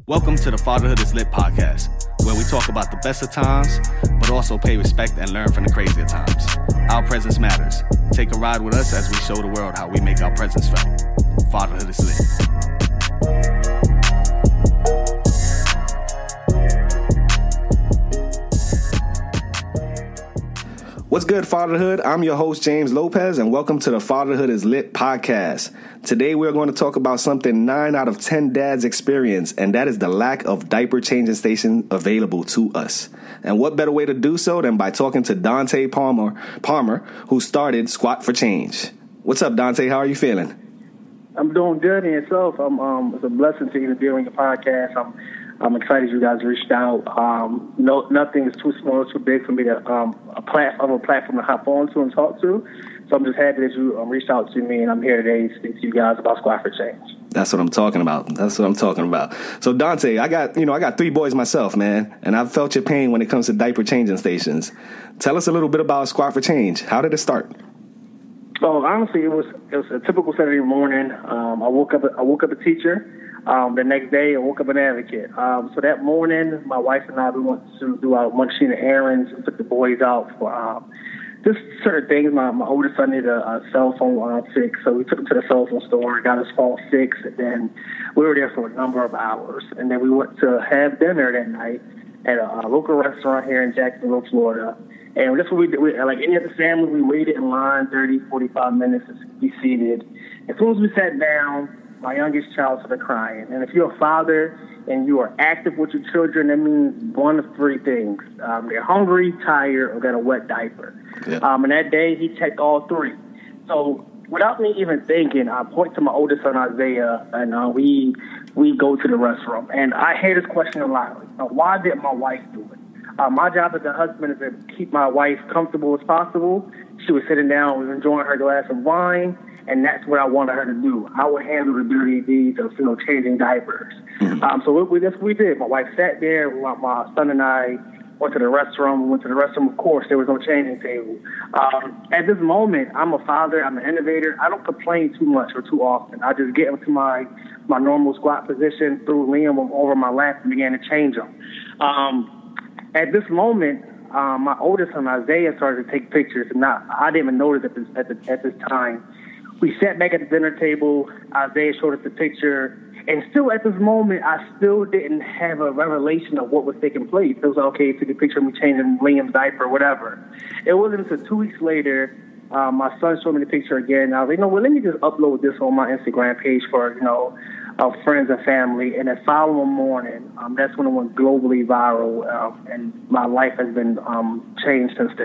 Welcome to the Fatherhood is Lit podcast, where we talk about the best of times, but also pay respect and learn from the crazier times. Our presence matters. Take a ride with us as we show the world how we make our presence felt. Fatherhood is Lit. What's good, Fatherhood? I'm your host, James Lopez, and welcome to the Fatherhood is Lit podcast. Today, we're going to talk about something 9 out of 10 dads experience, and that is the lack of diaper changing stations available to us. And what better way to do so than by talking to Dante Palmer, who started Squat for Change. What's up, Dante? How are you feeling? I'm doing good, and yourself? It's a blessing to even be on your podcast. I'm excited you guys reached out. Nothing is too small or too big for me to a platform to hop onto and talk to. So I'm just happy that you reached out to me, and I'm here today to speak to you guys about Squat for Change. That's what I'm talking about. So Dante, I got 3 boys myself, man, and I've felt your pain when it comes to diaper changing stations. Tell us a little bit about Squat for Change. How did it start? So honestly, it was a typical Saturday morning. I woke up a teacher. The next day, I woke up an advocate. So that morning, my wife and I, we went to do our machine errands and took the boys out for just certain things. My oldest son needed a cell phone fix, so we took him to the cell phone store, got his phone fixed, and then we were there for a number of hours. And then we went to have dinner that night at a local restaurant here in Jacksonville, Florida. And that's what we did. Like any other family, we waited in line 30, 45 minutes to be seated. As soon as we sat down, my youngest child started crying. And if you're a father and you are active with your children, that means one of 3 things. They're hungry, tired, or got a wet diaper. Yeah. And that day, he checked all 3. So without me even thinking, I point to my oldest son, Isaiah, and we go to the restroom. And I hear this question a lot. Why did my wife do it? My job as a husband is to keep my wife comfortable as possible. She was sitting down, was enjoying her glass of wine, and that's what I wanted her to do. I would handle the dirty deeds of, changing diapers. Mm-hmm. So that's what we did. My wife sat there. My son and I went to the restroom. Of course, there was no changing table. At this moment, I'm a father. I'm an innovator. I don't complain too much or too often. I just get into my normal squat position, threw Liam over my lap, and began to change him. At this moment, my oldest son, Isaiah, started to take pictures, and I didn't even notice at this time. We sat back at the dinner table. Isaiah showed us the picture, and still at this moment, I still didn't have a revelation of what was taking place. It was okay, took a picture of me changing Liam's diaper or whatever. It wasn't until 2 weeks later, my son showed me the picture again. I was like, let me just upload this on my Instagram page for, friends and family. And the following morning, that's when it went globally viral, and my life has been changed since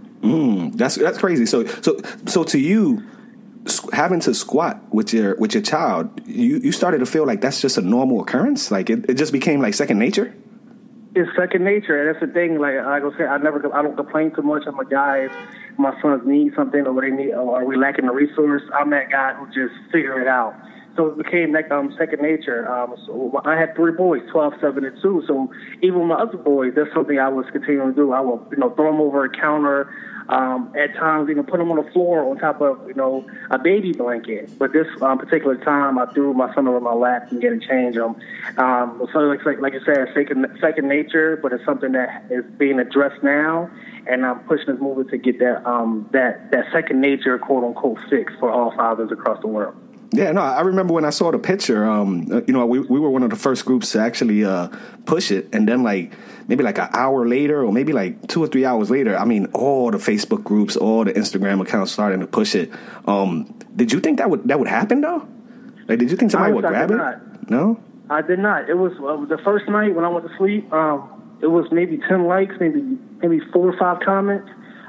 then. That's crazy. So to you, having to squat with your child, you started to feel like that's just a normal occurrence? Like it just became like second nature? It's second nature, and that's the thing. Like I say, I don't complain too much. I'm a guy. If my sons need something, or they need, or are we lacking a resource, I'm that guy who just figure it out. So it became like second nature. So I had 3 boys, 12, 7, and 2. So even with my other boys, that's something I was continuing to do. I will, throw them over a counter. At times, put them on the floor on top of, a baby blanket. But this particular time, I threw my son over my lap and get to change him. So like you said, second nature, but it's something that is being addressed now. And I'm pushing this movement to get that second nature, quote unquote, fix for all fathers across the world. Yeah, no, I remember when I saw the picture, we were one of the first groups to actually push it. And then maybe an hour later, or maybe 2 or 3 hours later, all the Facebook groups, all the Instagram accounts starting to push it. Did you think that would happen, though? Did you think somebody would grab it? No? I did not. It was the first night when I went to sleep, it was maybe 10 likes, maybe 4 or 5 comments.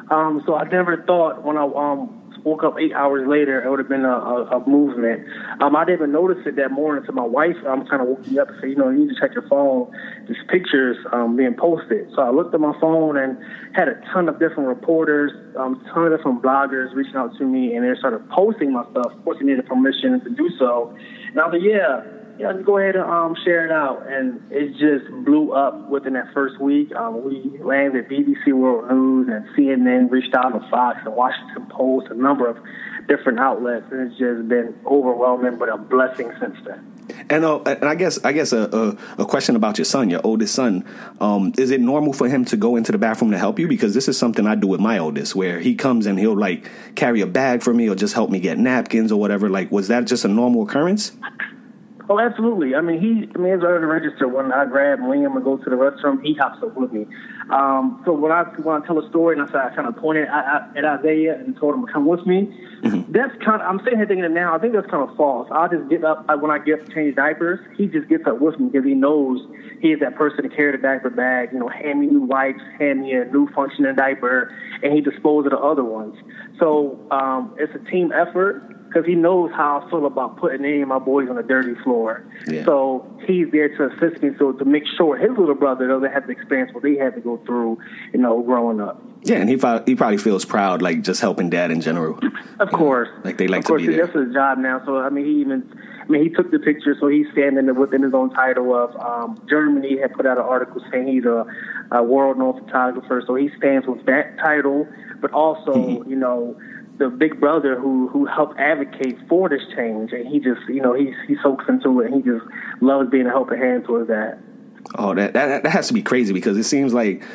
So I never thought when I woke up 8 hours later, it would have been a movement. I didn't even notice it that morning until my wife kind of woke me up and said, you need to check your phone. There's pictures being posted. So I looked at my phone and had a ton of different reporters, a ton of different bloggers reaching out to me, and they started posting my stuff. Of course, they needed permission to do so. And I was like, just go ahead and share it out. And it just blew up within that first week. We landed BBC World News, and CNN reached out to Fox and Washington Post, a number of different outlets, and it's just been overwhelming, but a blessing since then. And I guess a question about your son, your oldest son. Is it normal for him to go into the bathroom to help you? Because this is something I do with my oldest, where he comes and he'll like carry a bag for me or just help me get napkins or whatever. Like, was that just a normal occurrence? Oh, absolutely. I mean, it's right at the register. When I grab Liam and go to the restroom, he hops up with me. So when I tell a story and I kind of pointed at Isaiah and told him to come with me, that's kind of, I'm sitting here thinking it now, I think that's kind of false. I'll just get up, when I get to change diapers, he just gets up with me because he knows he is that person to carry the diaper bag, hand me new wipes, hand me a new functioning diaper, and he disposes of the other ones. So it's a team effort, because he knows how I feel about putting any of my boys on a dirty floor. Yeah. So he's there to assist me, so to make sure his little brother doesn't have to experience what they had to go through, growing up. Yeah, and he probably feels proud, like, just helping dad in general. Of course. Like, they like to be there. That's his job now. So, he took the picture, so he's standing within his own title of Germany had put out an article saying he's a world-known photographer. So he stands with that title, but also, the big brother who helped advocate for this change, and he just, he soaks into it, and he just loves being a helping hand towards that. Oh, that has to be crazy, because it seems like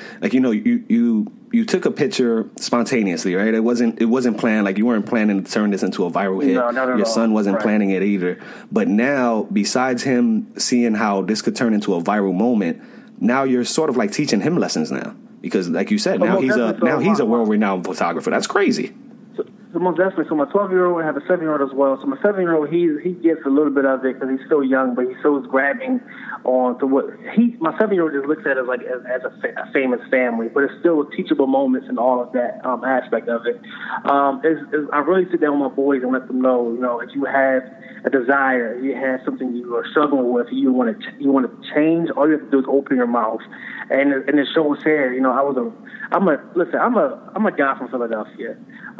you took a picture spontaneously, right? It wasn't planned. Like, you weren't planning to turn this into a viral hit. No, not at all. Your son wasn't planning it either. But now, besides him seeing how this could turn into a viral moment, now you're sort of like teaching him lessons now, because, like you said, now he's a world-renowned photographer. That's crazy. So most definitely. So my 12-year-old, I have a 7-year-old as well. So my 7-year-old, he gets a little bit of it because he's still young, but he still is grabbing on to what my 7-year-old just looks at it like as a famous family, but it's still teachable moments and all of that aspect of it. I really sit down with my boys and let them know, if you have a desire, you have something you are struggling with, you want to change, all you have to do is open your mouth. And it shows here, I'm a guy from Philadelphia.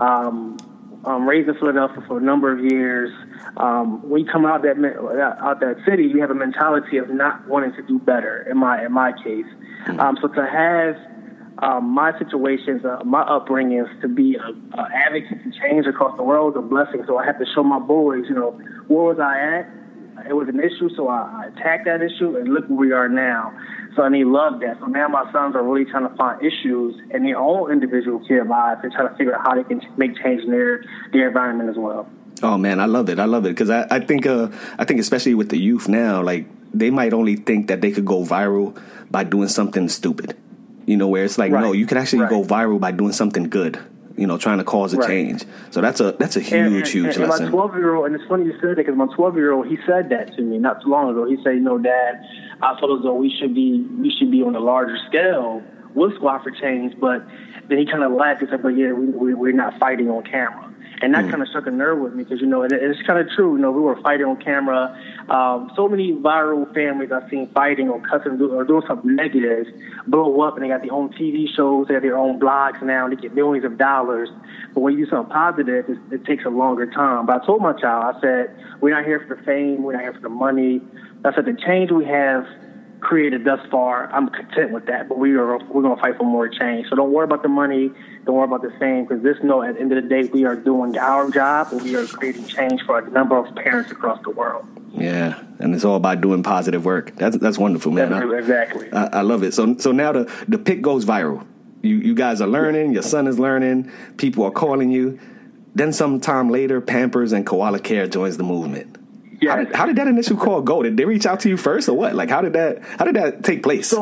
I'm raised in Philadelphia for a number of years. When you come out that city, you have a mentality of not wanting to do better. In my case, so to have my situations, my upbringings, to be an advocate to change across the world is a blessing. So I have to show my boys, where was I at? It was an issue, so I attacked that issue, and look where we are now. So, and he loved that. So now my sons are really trying to find issues in their own individual kid lives and try to figure out how they can make change in their environment as well. Oh man, I love it because I think especially with the youth now, like, they might only think that they could go viral by doing something stupid, where it's like, no, you could actually go viral by doing something good. Trying to cause a change. So that's a huge lesson. My 12-year-old, and it's funny you said that, because my 12-year-old, he said that to me not too long ago. He said, Dad, I feel as though we should be on a larger scale with Squad for Change, but then he kind of laughed and said, but yeah, we're not fighting on camera. And that kind of struck a nerve with me, because, and it's kind of true. We were fighting on camera. So many viral families I've seen fighting or cussing or doing something negative blow up, and they got their own TV shows, they have their own blogs now, and they get millions of dollars. But when you do something positive, it takes a longer time. But I told my child, I said, we're not here for the fame, we're not here for the money. I said, the change we have created thus far, I'm content with that, but we're going to fight for more change. So don't worry about the money, don't worry about the fame, because at the end of the day, we are doing our job, and we are creating change for a number of parents across the world. Yeah, and it's all about doing positive work. That's wonderful, man. Exactly. I love it. So now the pic goes viral. You guys are learning, your son is learning, people are calling you. Then sometime later, Pampers and Koala Care joins the movement. Yeah. How did that initial call go? Did they reach out to you first, or what? Like, how did that take place? So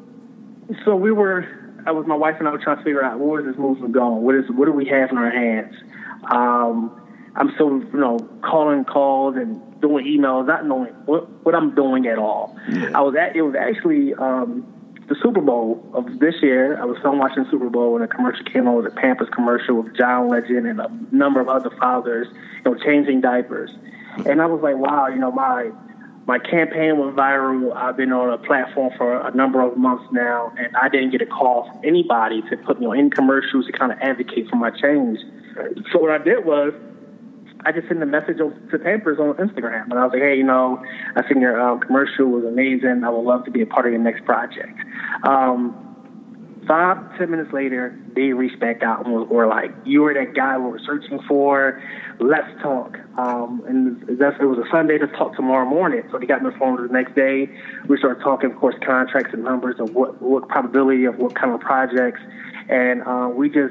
we were. I was my wife and I were trying to figure out where is this movement going. What do we have in our hands? I'm still calling calls and doing emails, not knowing what I'm doing at all. Yeah. It was actually the Super Bowl of this year. I was film watching the Super Bowl, and a commercial came on, with a Pampers commercial with John Legend and a number of other fathers, changing diapers. And I was like, wow, my campaign went viral. I've been on a platform for a number of months now, and I didn't get a call from anybody to put me on any commercials to kind of advocate for my change. So what I did was I just sent a message to Pampers on Instagram, and I was like, hey, I think your commercial was amazing. I would love to be a part of your next project. 5-10 minutes later, they reached back out and were like, "You were that guy we were searching for. Let's talk." And it was a Sunday to talk tomorrow morning. So they got me the phone the next day. We started talking, of course, contracts and numbers of what probability of what kind of projects. And we just,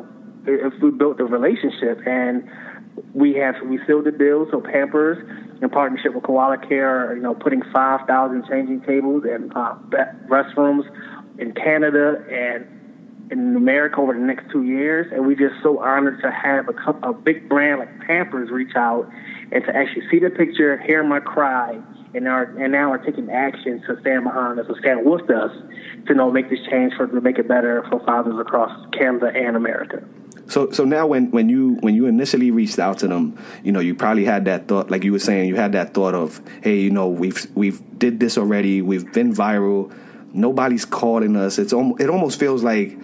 if we built the relationship, and we sealed the deal. So Pampers, in partnership with Koala Care, are, putting 5,000 changing tables and restrooms in Canada and in America over the next 2 years. And we just so honored to have a big brand like Pampers reach out and to actually see the picture, hear my cry, and now are taking action to stand behind us, to stand with us, to make this change to make it better for fathers across Canada and America. So now when you initially reached out to them, you probably had that thought, like you were saying, you had that thought of, hey, we've did this already, we've been viral, nobody's calling us. It almost feels like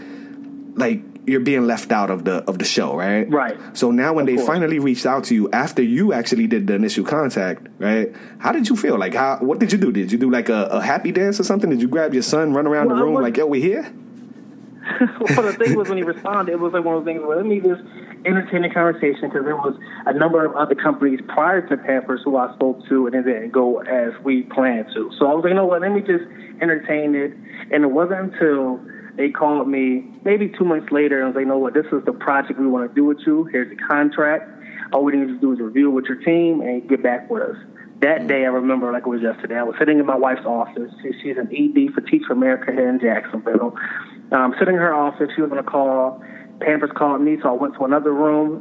you're being left out of the show, right? Right. So now when they finally reached out to you after you actually did the initial contact, right? How did you feel? Like, what did you do? Did you do like a happy dance or something? Did you grab your son, run around the room like, yo, we here? Well, the thing was, when he responded, it was like one of those things where let me just entertain the conversation, because there was a number of other companies prior to Pampers who I spoke to, and it didn't go as we planned to. So I was like, let me just entertain it. And it wasn't until they called me maybe 2 months later and was like, this is the project we want to do with you. Here's the contract. All we need to do is review it with your team and get back with us. That day, I remember like it was yesterday. I was sitting in my wife's office. She's an ED for Teach for America here in Jacksonville. Sitting in her office, she was on a call. Pampers called me, so I went to another room.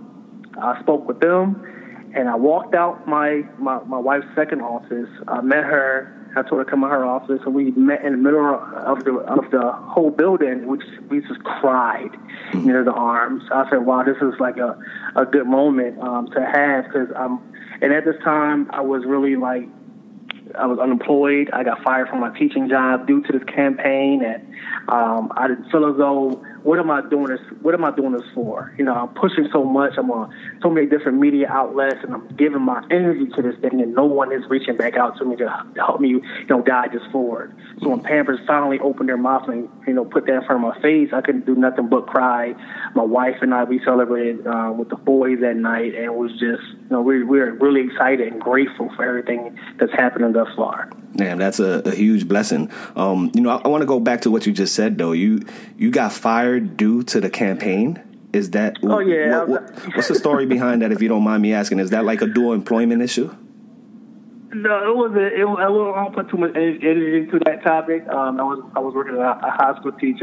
I spoke with them, and I walked out my wife's second office. I met her. I told her to come to her office, and we met in the middle of the whole building. We just cried near the arms. I said, "Wow, this is like a good moment to have," because and at this time I was really like, I was unemployed. I got fired from my teaching job due to this campaign, and I didn't feel as though, what am I doing this for? I'm pushing so much. I'm on so many different media outlets, and I'm giving my energy to this thing, and no one is reaching back out to me to help me, guide this forward. So when Pampers finally opened their mouth and, put that in front of my face, I couldn't do nothing but cry. My wife and I, we celebrated with the boys that night, and it was just, we were really excited and grateful for everything that's happening thus far. Damn, that's a huge blessing. I want to go back to what you just said, though. You got fired due to the campaign. Is that? Oh yeah. What's the story behind that? If you don't mind me asking, is that like a dual employment issue? No, it wasn't. I won't put too much energy into that topic. I was working as a high school teacher,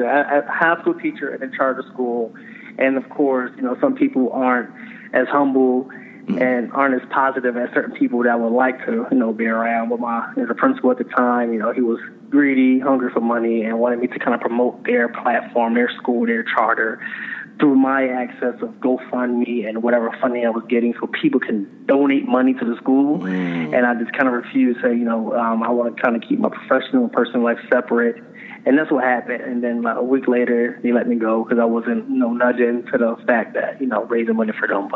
at a charter school, and of course, some people aren't as humble and aren't as positive as certain people that I would like to, be around. But as a principal at the time, he was greedy, hungry for money, and wanted me to kind of promote their platform, their school, their charter, through my access of GoFundMe and whatever funding I was getting, so people can donate money to the school. And I just kind of refused to say, I want to kind of keep my professional and personal life separate. And that's what happened. And then a week later, they let me go because I wasn't, nudging to the fact that, raising money for them.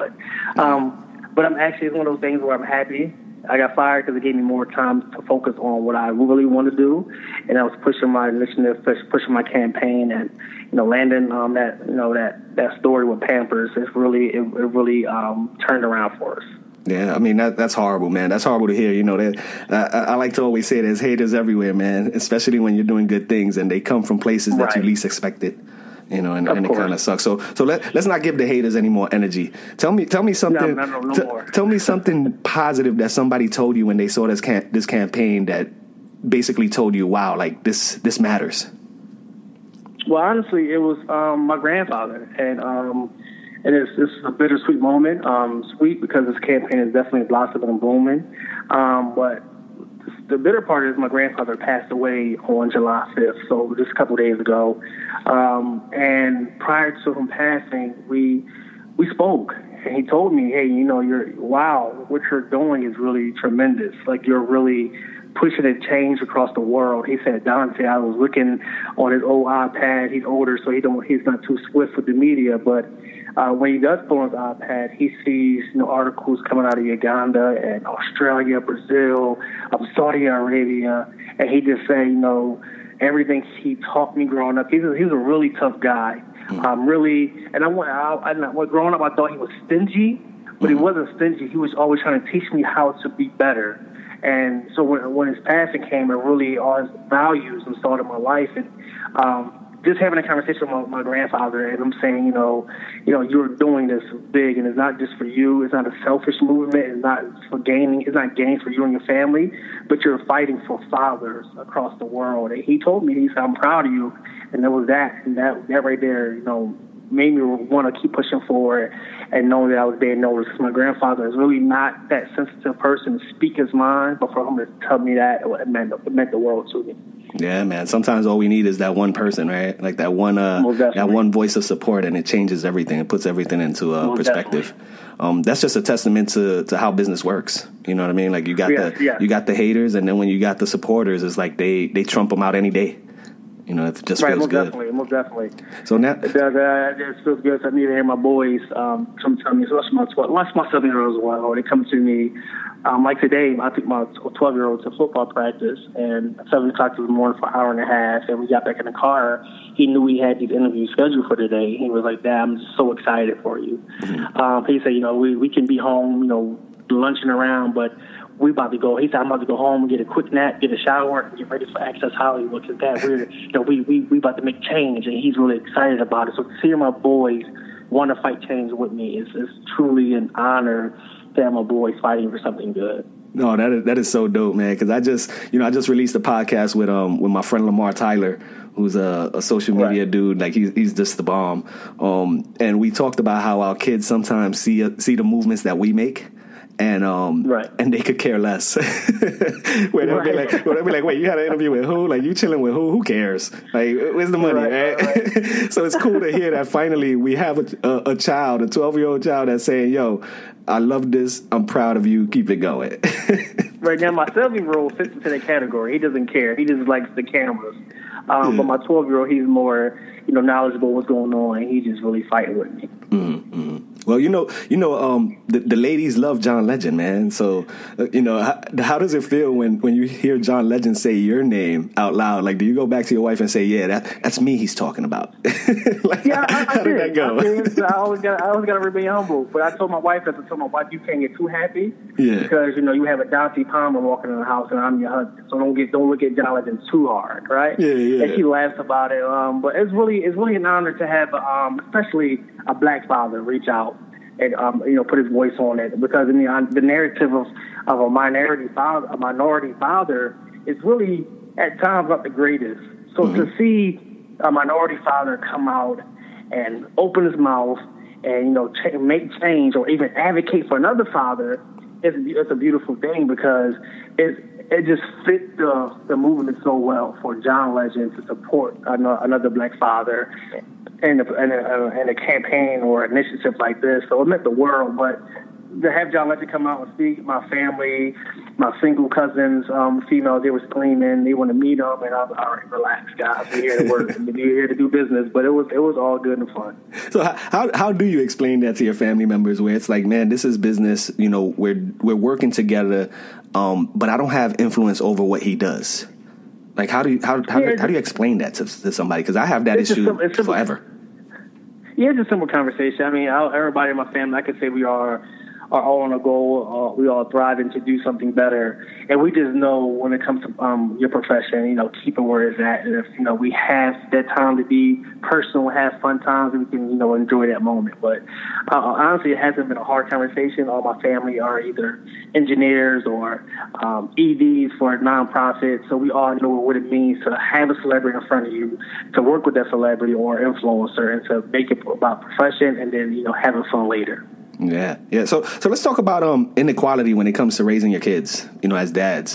But I'm actually, it's one of those things where I'm happy I got fired because it gave me more time to focus on what I really want to do, and I was pushing my initiative, pushing my campaign, and landing that story with Pampers. It really turned around for us. Yeah, I mean that's horrible, man. That's horrible to hear. I like to always say there's haters everywhere, man. Especially when you're doing good things and they come from places that you least expected. And it kind of sucks. So let's not give the haters any more energy. Tell me something. No more. Tell me something positive that somebody told you when they saw this campaign that basically told you, wow, like this matters. Well, honestly, it was my grandfather, and this is a bittersweet moment. Sweet because this campaign is definitely blossoming and blooming, but the bitter part is my grandfather passed away on July 5th, so just a couple of days ago. And prior to him passing, we spoke, and he told me, hey, what you're doing is really tremendous. Like, you're really pushing a change across the world. He said, Dante, I was looking on his old iPad. He's older, so he's not too swift with the media, but when he does pull on his iPad, he sees articles coming out of Uganda and Australia, Brazil, Saudi Arabia, and he just say, everything he taught me growing up. He was a really tough guy. Growing up, I thought he was stingy, but he wasn't stingy. He was always trying to teach me how to be better. And so when his passing came, it really all his values installed in my life. And just having a conversation with my grandfather and him saying, you're doing this big, and it's not just for you. It's not a selfish movement. It's not for gaining. It's not gains for you and your family, but you're fighting for fathers across the world. And he told me, he said, I'm proud of you. And there was that, and that right there, made me want to keep pushing forward and knowing that I was being noticed. Because my grandfather is really not that sensitive person to speak his mind, but for him to tell me that, it meant the world to me. Yeah, man. Sometimes all we need is that one person, right? Like that one voice of support, and it changes everything. It puts everything into perspective. That's just a testament to how business works. You know what I mean? Like you got the haters, and then when you got the supporters, it's like they trump them out any day. It just feels good. Most definitely. So now it feels good. So I need to hear my boys come tell me. So that's my 7-year-olds as well. They come to me. Like today, I took my 12-year-old to football practice, and at 7 o'clock in the morning for an hour and a half, and we got back in the car. He knew we had these interviews scheduled for today. He was like, Dad, I'm just so excited for you. Mm-hmm. He said, we can be home, lunching around, but we about to go. He said, I'm about to go home and get a quick nap, get a shower, and get ready for Access Hollywood. Because Dad, we about to make change, and he's really excited about it. So to see my boys want to fight change with me is truly an honor to have my boys fighting for something good. No, that is so dope, man. Because I just released a podcast with my friend Lamar Tyler, who's a social media dude. Like he's just the bomb. And we talked about how our kids sometimes see the movements that we make. And and they could care less. Where they'll be like, wait, you had an interview with who? Like, you chilling with who? Who cares? Like, where's the money, right? So it's cool to hear that finally we have a child, a 12-year-old child that's saying, yo, I love this. I'm proud of you. Keep it going. Right now, my 7-year-old fits into that category. He doesn't care. He just likes the cameras. But my 12-year-old, he's more, knowledgeable what's going on. He's just really fighting with me. Mm-hmm. Well, the ladies love John Legend, man. So, how does it feel when you hear John Legend say your name out loud? Like, do you go back to your wife and say, yeah, that's me he's talking about? Like, yeah, how did that go? I always got to remain humble. But I told my wife, you can't get too happy. Yeah. Because, you have a Dante Palmer walking in the house and I'm your husband. So don't look at John Legend too hard, right? Yeah. And she laughs about it. But it's really an honor to have, especially a black father, reach out and put his voice on it, because in the narrative of a minority father is really at times not the greatest. So to see a minority father come out and open his mouth and make change or even advocate for another father, it's a beautiful thing, because it just fit the movement so well for John Legend to support another black father in a campaign or initiative like this. So it meant the world. But to have John Legend come out and speak, my family, my single cousins, females, they were screaming. They want to meet him, and I was all right, relax, guys. We're here to work. We're here to do business. But it was all good and fun. So how do you explain that to your family members, where it's like, man, this is business. We're working together, but I don't have influence over what he does. Like, how do you explain that to somebody? Because I have that issue forever. Yeah, it's a simple conversation. I mean, everybody in my family, I could say we are all on a goal. We all thriving to do something better. And we just know when it comes to your profession, keep it where it's at. And if, we have that time to be personal, have fun times, and we can, enjoy that moment. But honestly, it hasn't been a hard conversation. All my family are either engineers or EDs for nonprofits. So we all know what it means to have a celebrity in front of you, to work with that celebrity or influencer, and to make it about profession and then, having fun later. Yeah. So let's talk about inequality when it comes to raising your kids. As dads,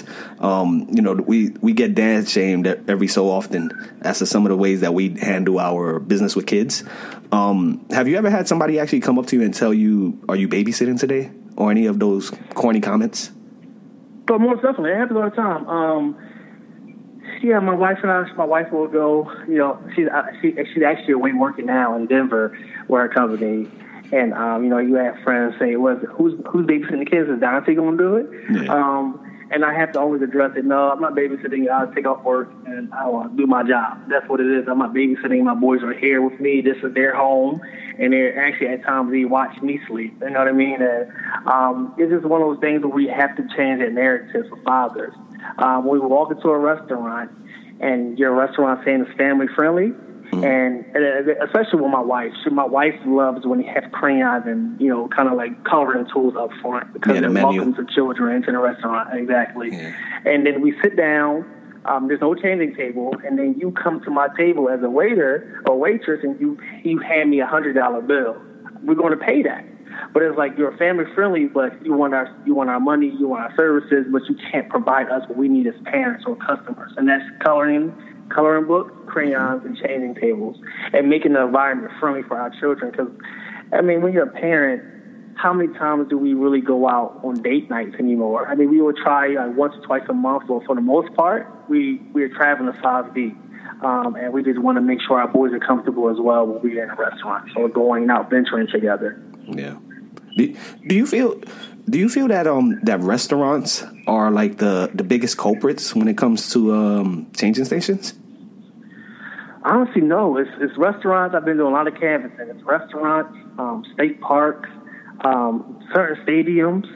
we get dad shamed every so often as to some of the ways that we handle our business with kids. Have you ever had somebody actually come up to you and tell you, "Are you babysitting today?" or any of those corny comments? But most definitely, it happens all the time. Yeah, my wife will go. She's actually away working now in Denver, where her company. And, you have friends say, who's babysitting the kids? Is Dante going to do it? Yeah. and I have to always address it. No, I'm not babysitting. I'll take off work and I'll do my job. That's what it is. I'm not babysitting. My boys are here with me. This is their home, and they're actually at times they watch me sleep. You know what I mean? And it's just one of those things where we have to change that narrative for fathers. When we walk into a restaurant and your restaurant saying it's family friendly, and especially with my wife. My wife loves when you have crayons and, kind of like coloring tools up front because it welcomes the children into the restaurant. Exactly. Yeah. And then we sit down. There's no changing table, and then you come to my table as a waiter or waitress, and you hand me $100 bill. We're going to pay that. But it's like you're family friendly, but you want our money, you want our services, but you can't provide us what we need as parents or customers, and that's coloring book, crayons, and changing tables, and making the environment friendly for our children. Because, when you're a parent, how many times do we really go out on date nights anymore? We will try once or twice a month, but for the most part, we're traveling to 5 deep. And we just want to make sure our boys are comfortable as well when we're in a restaurant. So we're going out venturing together. Yeah. Do you feel that restaurants are like the biggest culprits when it comes to changing stations? Honestly, no. It's restaurants. I've been doing a lot of canvassing. It's restaurants, state parks, certain stadiums,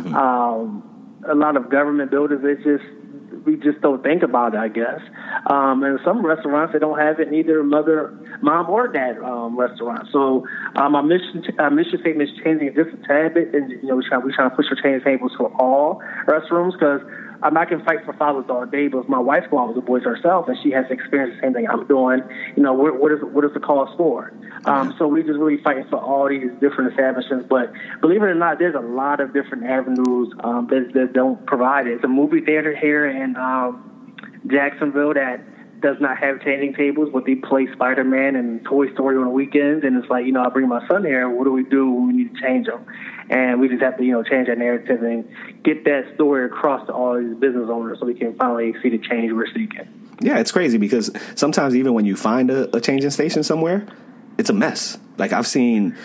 a lot of government buildings. We just don't think about it, I guess. And some restaurants, they don't have it, neither mom or dad restaurant. So our mission statement is changing it just a tad bit, and we're trying to push for change tables for all restrooms, because I can fight for fathers all day, but if my wife go out with the boys herself and she has experienced the same thing I'm doing, what is the cause for? So we just really fighting for all these different establishments. But believe it or not, there's a lot of different avenues that don't provide it. It's a movie theater here in Jacksonville that does not have changing tables, but they play Spider-Man and Toy Story on the weekends. And it's like, I bring my son here. What do we do when we need to change them? And we just have to, change that narrative and get that story across to all these business owners so we can finally see the change we're seeking. Yeah, it's crazy because sometimes even when you find a changing station somewhere, it's a mess. Like I've seen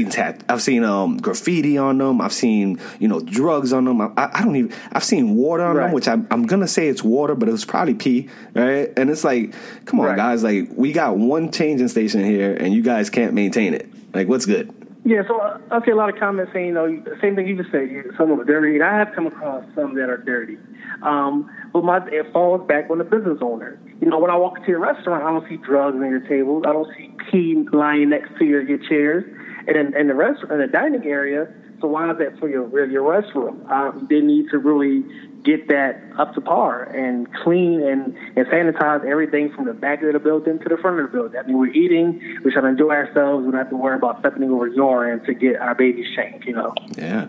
graffiti on them. I've seen, drugs on them. I've seen water on them, which I'm going to say it's water, but it was probably pee. Right. And it's like, come on, guys, like we got one changing station here and you guys can't maintain it. Like, what's good? Yeah, so I see a lot of comments saying, the same thing you just said, some of them are dirty, and I have come across some that are dirty. But it falls back on the business owner. When I walk into a restaurant, I don't see drugs on your tables. I don't see pee lying next to your chairs. And in the dining area, so why is that for your restroom? They need to really get that up to par and clean and sanitize everything from the back of the building to the front of the building. We're eating, we're trying to enjoy ourselves. We don't have to worry about stepping over urine to get our babies changed, Yeah.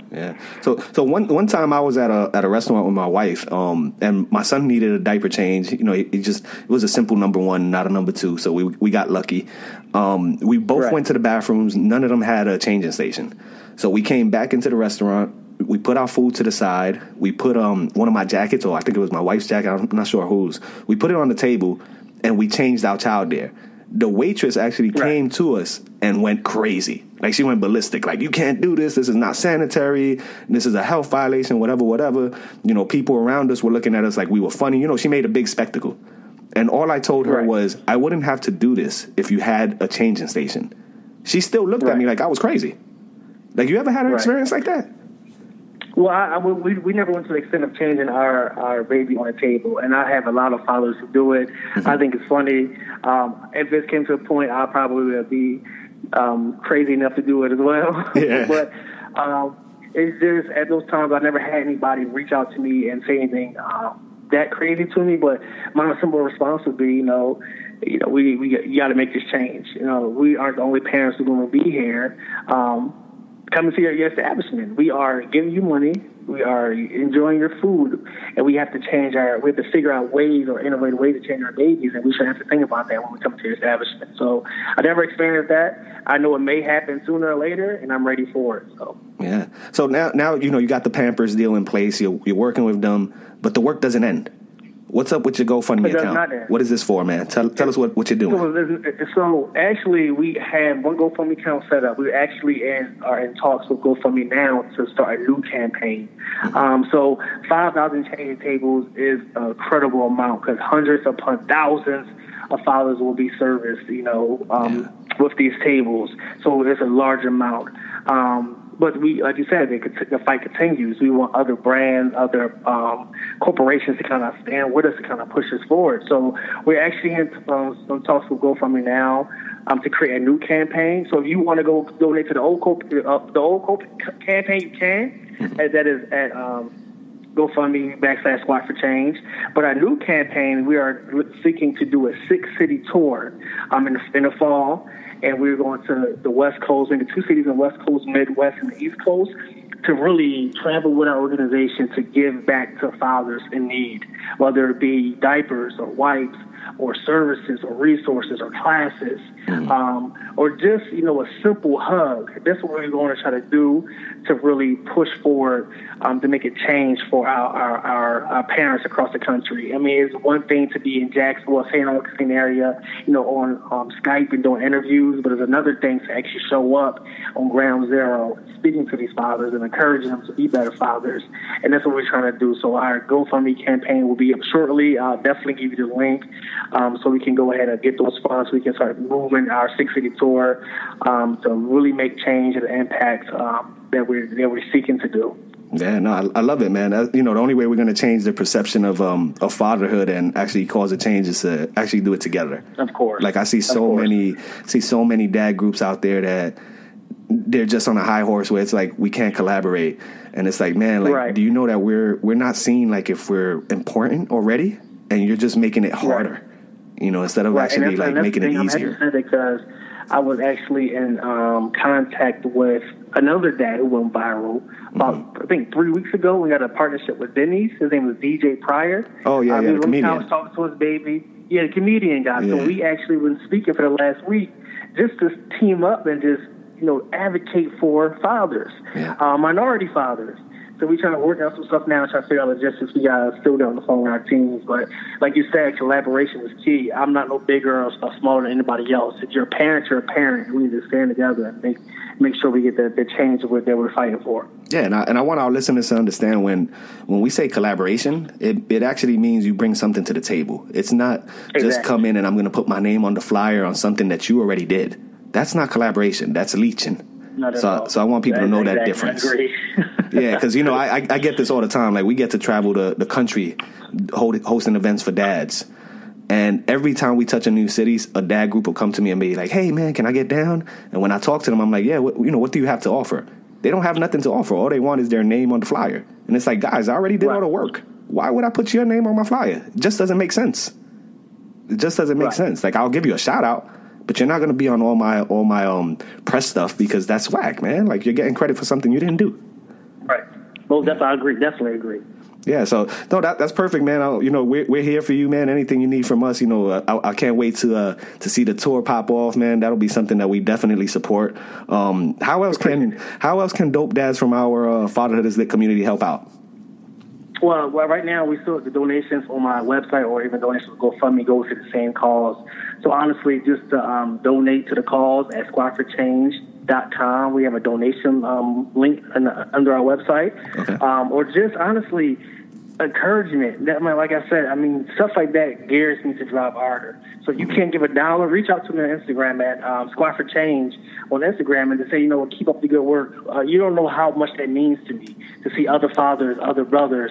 So one time I was at a restaurant with my wife, and my son needed a diaper change. It was a simple number 1, not a number 2. So we got lucky. We both went to the bathrooms. None of them had a changing station. So we came back into the restaurant. We put our food to the side. We put one of my jackets, or I think it was my wife's jacket, I'm not sure whose. We put it on the table, and we changed our child there. The waitress actually came to us and went crazy. Like, she went ballistic. Like, you can't do this. This is not sanitary. This is a health violation, whatever. People around us were looking at us like we were funny. She made a big spectacle. And all I told her was, I wouldn't have to do this if you had a changing station. She still looked at me like I was crazy. Like, you ever had an experience like that? Well, we never went to the extent of changing our baby on a table, and I have a lot of fathers who do it. Mm-hmm. I think it's funny. If this came to a point, I probably would be crazy enough to do it as well. Yeah. But it's just at those times I never had anybody reach out to me and say anything that crazy to me. But my simple response would be, you got to make this change. We aren't the only parents who are going to be here. Come and see your establishment. We are giving you money. We are enjoying your food, and we have to figure out ways or innovative ways to change our babies, and we should have to think about that when we come to your establishment. So I never experienced that. I know it may happen sooner or later, and I'm ready for it. So yeah. So now you got the Pampers deal in place. You're working with them, but the work doesn't end. What's up with your GoFundMe account? What is this for, man? Tell us what you're doing. So actually, we have one GoFundMe account set up. We actually are in talks with GoFundMe now to start a new campaign. So 5,000 changing tables is an incredible amount because hundreds upon thousands of fathers will be serviced, with these tables. So it's a large amount. But we, like you said, the fight continues. We want other brands, other corporations to kind of stand with us to kind of push us forward. So we're actually in some talks with GoFundMe now to create a new campaign. So if you want to go donate to the old campaign, you can. That is at GoFundMe /Squad for Change. But our new campaign, we are seeking to do a 6-city tour in the fall. And we're going to the West Coast, maybe 2 cities in the West Coast, Midwest, and the East Coast, to really travel with our organization to give back to fathers in need, whether it be diapers or wipes or services or resources or classes, or just, a simple hug. That's what we're going to try to do to really push forward to make a change for our parents across the country. I mean, it's one thing to be in Jacksonville, St. Augustine area, on Skype and doing interviews, but it's another thing to actually show up on ground zero, speaking to these fathers and encouraging them to be better fathers. And that's what we're trying to do. So our GoFundMe campaign will be up shortly. I'll definitely give you the link so we can go ahead and get those funds. We can start moving our 6-city tour to really make change and impact that we're seeking to do. Yeah, no, I love it, man. The only way we're going to change the perception of fatherhood and actually cause a change is to actually do it together. Of course. Like I see so many dad groups out there that they're just on a high horse where it's like we can't collaborate, and it's like, man, like, right. Do you know that we're not seen like if we're important already, and you're just making it harder, right. Instead of actually like making it easier. Because I was actually in contact with another dad who went viral about, I think, 3 weeks ago. We got a partnership with Denny's. His name was DJ Pryor. Oh, yeah, the comedian. I was talking to his baby. Yeah, the comedian guy. Yeah. So we actually been speaking for the last week just to team up and just, advocate for fathers, minority fathers. So we trying to work out some stuff now, trying to figure out logistics. We got still on the phone with our teams. But like you said, collaboration is key. I'm not no bigger or smaller than anybody else. If you're a parent, you're a parent. We need to stand together and make sure we get the change that we're fighting for. Yeah, and I want our listeners to understand when we say collaboration, it actually means you bring something to the table. It's not just come in and I'm going to put my name on the flyer on something that you already did. That's not collaboration. That's leeching. So I want people to know that difference. Yeah, because, I get this all the time. Like, we get to travel the country hosting events for dads. And every time we touch a new city, a dad group will come to me and be like, hey, man, can I get down? And when I talk to them, I'm like, yeah, what do you have to offer? They don't have nothing to offer. All they want is their name on the flyer. And it's like, guys, I already did all the work. Why would I put your name on my flyer? It just doesn't make sense. It just doesn't make sense. Like, I'll give you a shout out, but you're not going to be on all my press stuff because that's whack, man. Like, you're getting credit for something you didn't do. Right. Well, I agree. Definitely agree. Yeah. So no, that's perfect, man. We're here for you, man. Anything you need from us, I can't wait to see the tour pop off, man. That'll be something that we definitely support. How else can dope dads from our Fatherhood is Lit community help out? Well, right now we still have the donations on my website, or even donations to GoFundMe goes to the same cause. So honestly, just donate to the cause at squadforchange.com. We have a donation link under our website. Okay. Or just honestly, encouragement. Like I said, stuff like that gears me to drive harder. So if you can't give $1, reach out to me on Instagram at Squad for Change on Instagram and to say, keep up the good work. You don't know how much that means to me to see other fathers, other brothers,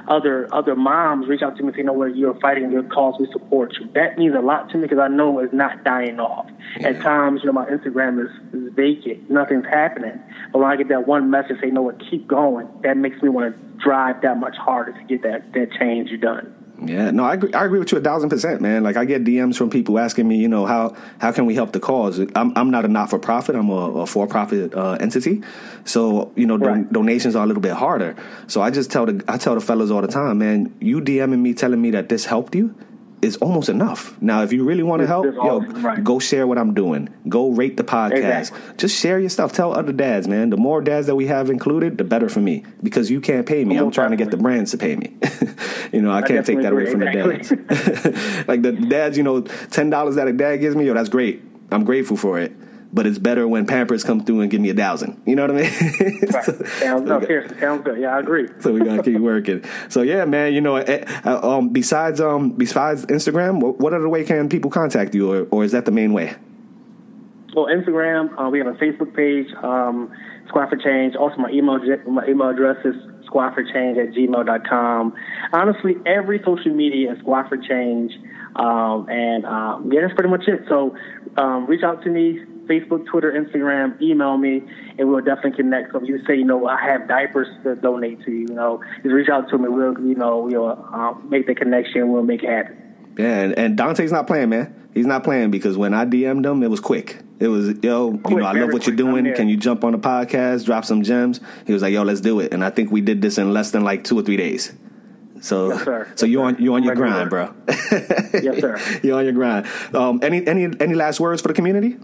other moms reach out to me and say, you're fighting your cause, we support you. That means a lot to me because I know it's not dying off. Yeah. At times, my Instagram is vacant. Nothing's happening. But when I get that one message, say, keep going, that makes me want to drive that much harder to get that change done. Yeah, no, I agree with you 1,000%, man. Like, I get DMs from people asking me, how can we help the cause? I'm not a not-for-profit. I'm a for-profit entity. So, donations are a little bit harder. So I just tell the fellas all the time, man, you DMing me telling me that this helped you, is almost enough. Now, if you really want to help, go share what I'm doing. Go rate the podcast. Exactly. Just share your stuff. Tell other dads, man. The more dads that we have included, the better for me, because you can't pay me. I'm trying to get the brands to pay me. I can't take that away from the dads. Like the dads, $10 that a dad gives me, that's great. I'm grateful for it. But it's better when Pampers come through and give me $1,000. You know what I mean? Right. Seriously, sounds good. Yeah, I agree. So we gotta keep working. So yeah, man. Besides Instagram, what other way can people contact you, or is that the main way? Well, Instagram. We have a Facebook page, Squad for Change. Also, my email address is squadforchange@gmail.com. Honestly, every social media is Squad for Change. That's pretty much it. So reach out to me. Facebook, Twitter, Instagram, email me, and we'll definitely connect. So if you say, I have diapers to donate to you, just reach out to me. We'll make the connection. We'll make it happen. Yeah, and Dante's not playing, man. He's not playing, because when I DM'd him, it was quick. It was, I love what you're doing. Can you jump on the podcast, drop some gems? He was like, let's do it. And I think we did this in less than like 2 or 3 days. So, yes, sir. So you on your grind, bro. Yes, sir. You're on your grind. Any last words for the community?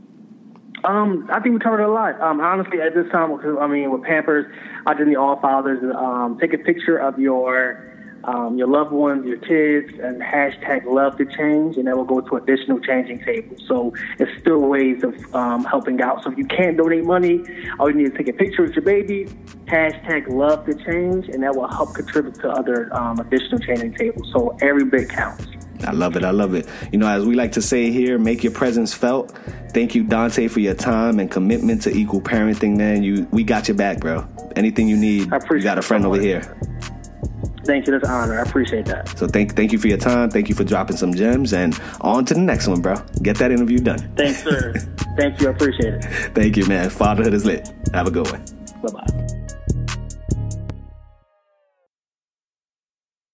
I think we covered a lot. Honestly, at this time, with Pampers, I just need all fathers to take a picture of your loved ones, your kids, and hashtag love to change, and that will go to additional changing tables. So it's still ways of helping out. So if you can't donate money, all you need is take a picture of your baby, hashtag love to change, and that will help contribute to other additional changing tables. So every bit counts. I love it. As we like to say here, make your presence felt. Thank you, Dante, for your time and commitment to equal parenting, man. We got your back, bro. Anything you need, you got a friend over here. Thank you. That's an honor. I appreciate that. So thank you for your time. Thank you for dropping some gems. And on to the next one, bro. Get that interview done. Thanks, sir. Thank you. I appreciate it. Thank you, man. Fatherhood is lit. Have a good one. Bye-bye.